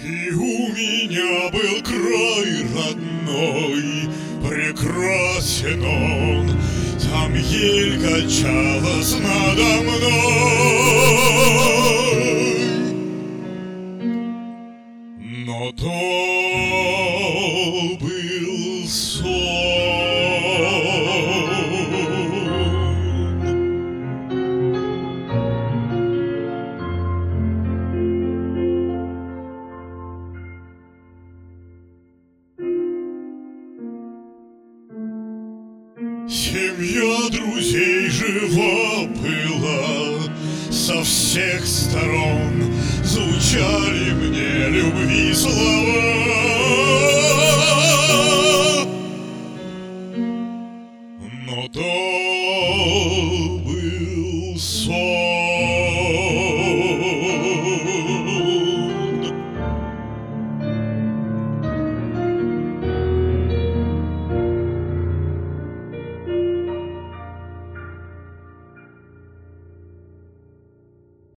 И у меня был край родной, прекрасен он, там ель качалась надо мной. Но то был сон. Семья друзей жива была, со всех сторон звучали мне любви слова.